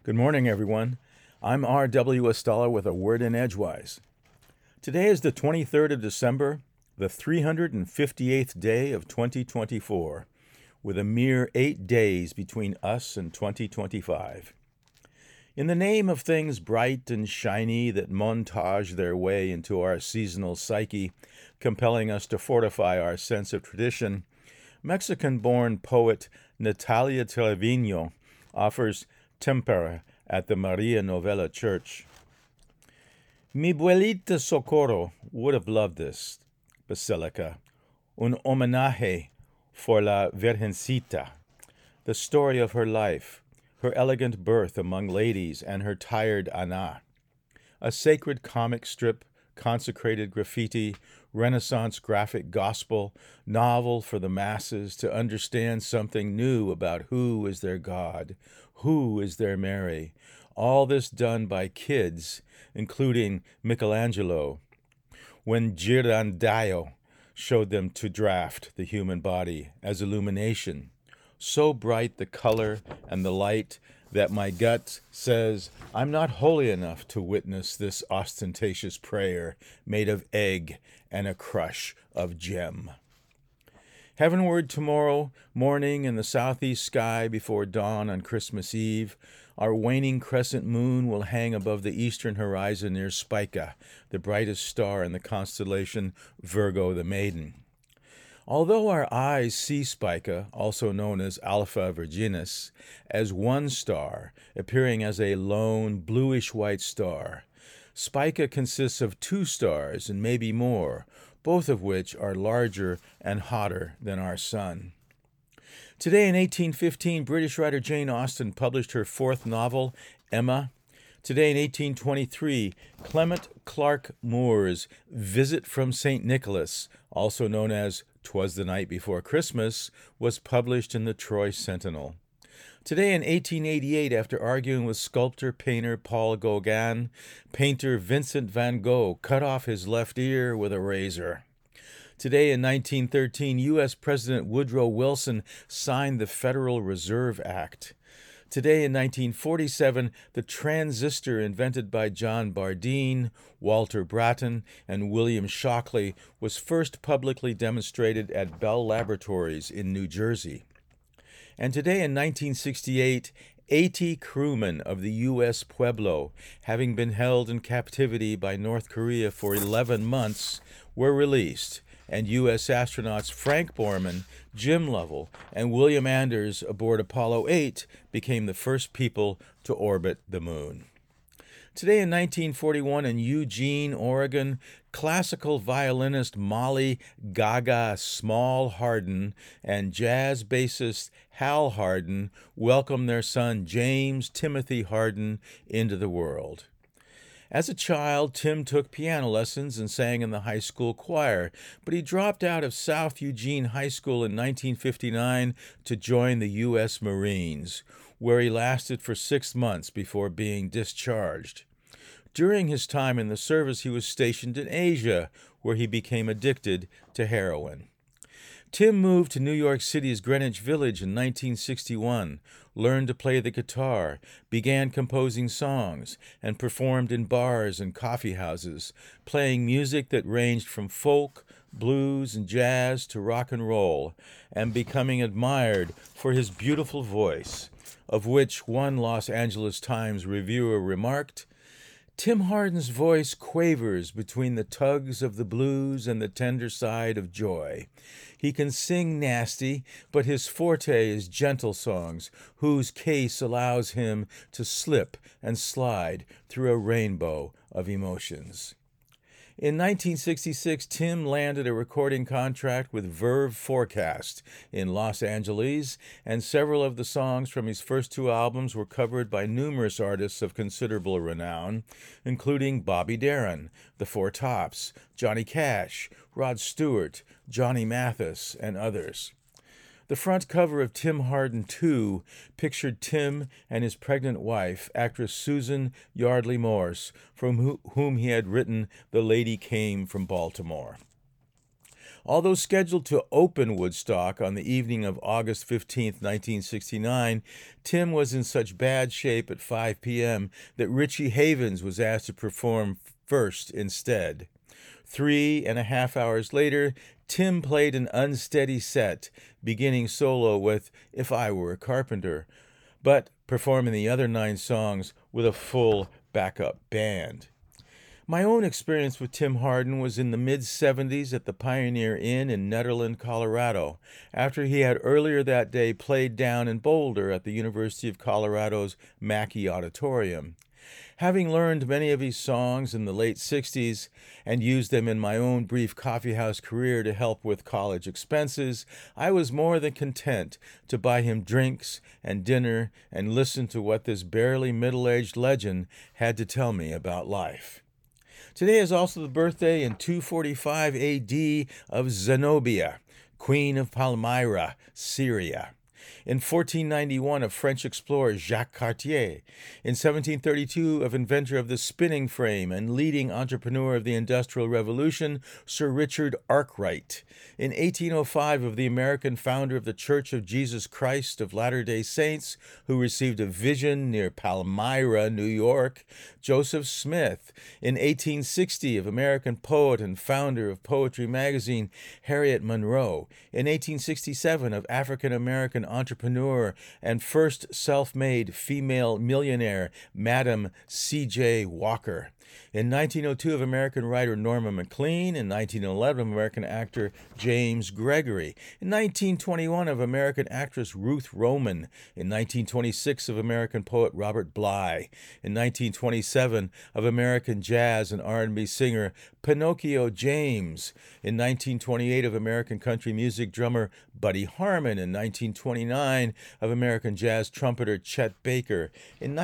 Good morning, everyone. I'm R.W. Estella with a word in Edgewise. Today is the 23rd of December, the 358th day of 2024, with a mere 8 days between us and 2025. In the name of things bright and shiny that montage their way into our seasonal psyche, compelling us to fortify our sense of tradition, Mexican-born poet Natalia Trevino offers Tempera at the Maria Novella Church. Mi abuelita Socorro would have loved this basilica, un homenaje for la Virgencita, the story of her life, her elegant birth among ladies, and her tired Ana. A sacred comic strip, consecrated graffiti, Renaissance graphic gospel, novel for the masses to understand something new about who is their God, who is their Mary. All this done by kids, including Michelangelo, when Ghirlandaio showed them to draft the human body as illumination. So bright the color and the light that my gut says I'm not holy enough to witness this ostentatious prayer made of egg and a crush of gem. Heavenward tomorrow morning in the southeast sky before dawn on Christmas Eve, our waning crescent moon will hang above the eastern horizon near Spica, the brightest star in the constellation Virgo the Maiden. Although our eyes see Spica, also known as Alpha Virginis, as one star, appearing as a lone bluish-white star, Spica consists of two stars and maybe more, both of which are larger and hotter than our sun. Today in 1815, British writer Jane Austen published her fourth novel, Emma. Today in 1823, Clement Clarke Moore's Visit from St. Nicholas, also known as 'Twas the Night Before Christmas, was published in the Troy Sentinel. Today in 1888, after arguing with sculptor-painter Paul Gauguin, painter Vincent van Gogh cut off his left ear with a razor. Today in 1913, U.S. President Woodrow Wilson signed the Federal Reserve Act. Today in 1947, the transistor invented by John Bardeen, Walter Brattain, and William Shockley was first publicly demonstrated at Bell Laboratories in New Jersey. And today in 1968, 80 crewmen of the U.S. Pueblo, having been held in captivity by North Korea for 11 months, were released, and U.S. astronauts Frank Borman, Jim Lovell, and William Anders aboard Apollo 8 became the first people to orbit the moon. Today in 1941 in Eugene, Oregon, classical violinist Molly Gaga Small Harden and jazz bassist Hal Harden welcomed their son James Timothy Harden into the world. As a child, Tim took piano lessons and sang in the high school choir, but he dropped out of South Eugene High School in 1959 to join the U.S. Marines, where he lasted for 6 months before being discharged. During his time in the service, he was stationed in Asia, where he became addicted to heroin. Tim moved to New York City's Greenwich Village in 1961, learned to play the guitar, began composing songs, and performed in bars and coffee houses, playing music that ranged from folk, blues, and jazz to rock and roll, and becoming admired for his beautiful voice, of which one Los Angeles Times reviewer remarked, "Tim Harden's voice quavers between the tugs of the blues and the tender side of joy. He can sing nasty, but his forte is gentle songs, whose case allows him to slip and slide through a rainbow of emotions." In 1966, Tim landed a recording contract with Verve Forecast in Los Angeles, and several of the songs from his first 2 albums were covered by numerous artists of considerable renown, including Bobby Darin, The Four Tops, Johnny Cash, Rod Stewart, Johnny Mathis, and others. The front cover of Tim Harden 2 pictured Tim and his pregnant wife, actress Susan Yardley Morse, from whom he had written The Lady Came from Baltimore. Although scheduled to open Woodstock on the evening of August 15, 1969, Tim was in such bad shape at 5 p.m. that Richie Havens was asked to perform first instead. 3.5 hours later, Tim played an unsteady set, beginning solo with If I Were a Carpenter, but performing the other 9 songs with a full backup band. My own experience with Tim Hardin was in the mid-70s at the Pioneer Inn in Nederland, Colorado, after he had earlier that day played down in Boulder at the University of Colorado's Mackey Auditorium. Having learned many of his songs in the late 60s and used them in my own brief coffeehouse career to help with college expenses, I was more than content to buy him drinks and dinner and listen to what this barely middle-aged legend had to tell me about life. Today is also the birthday in 245 AD of Zenobia, Queen of Palmyra, Syria. In 1491, of French explorer Jacques Cartier. In 1732, of inventor of the spinning frame and leading entrepreneur of the Industrial Revolution, Sir Richard Arkwright. In 1805, of the American founder of the Church of Jesus Christ of Latter-day Saints, who received a vision near Palmyra, New York, Joseph Smith. In 1860, of American poet and founder of Poetry magazine, Harriet Monroe. In 1867, of African-American entrepreneur and first self-made female millionaire, Madam C.J. Walker. In 1902, of American writer Norma MacLean. In 1911, of American actor James Gregory. In 1921, of American actress Ruth Roman. In 1926, of American poet Robert Bly. In 1927, of American jazz and R&B singer Pinocchio James. In 1928, of American country music drummer Buddy Harman. In 1929, of American jazz trumpeter Chet Baker. In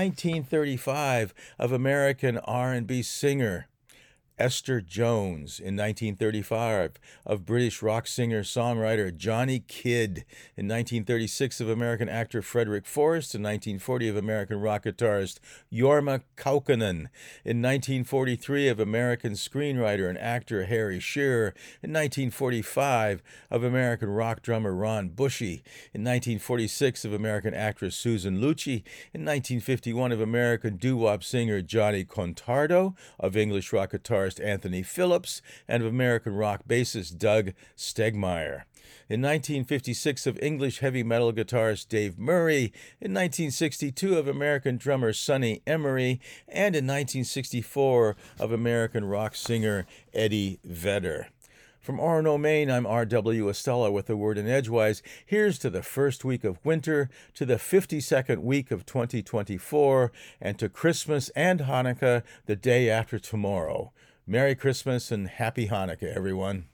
1935, of American R&B singer Esther Jones. In 1935, of British rock singer-songwriter Johnny Kidd. In 1936, of American actor Frederick Forrest. In 1940, of American rock guitarist Jorma Kaukonen. In 1943, of American screenwriter and actor Harry Shearer. In 1945, of American rock drummer Ron Bushy. In 1946, of American actress Susan Lucci. In 1951, of American doo-wop singer Johnny Contardo. Of English rock guitarist Anthony Phillips, and of American rock bassist Doug Stegmeyer. In 1956, of English heavy metal guitarist Dave Murray. In 1962, of American drummer Sonny Emery. And in 1964, of American rock singer Eddie Vedder. From Orono, Maine, I'm R.W. Estella with a word in Edgewise. Here's to the first week of winter, to the 52nd week of 2024, and to Christmas and Hanukkah the day after tomorrow. Merry Christmas and Happy Hanukkah, everyone.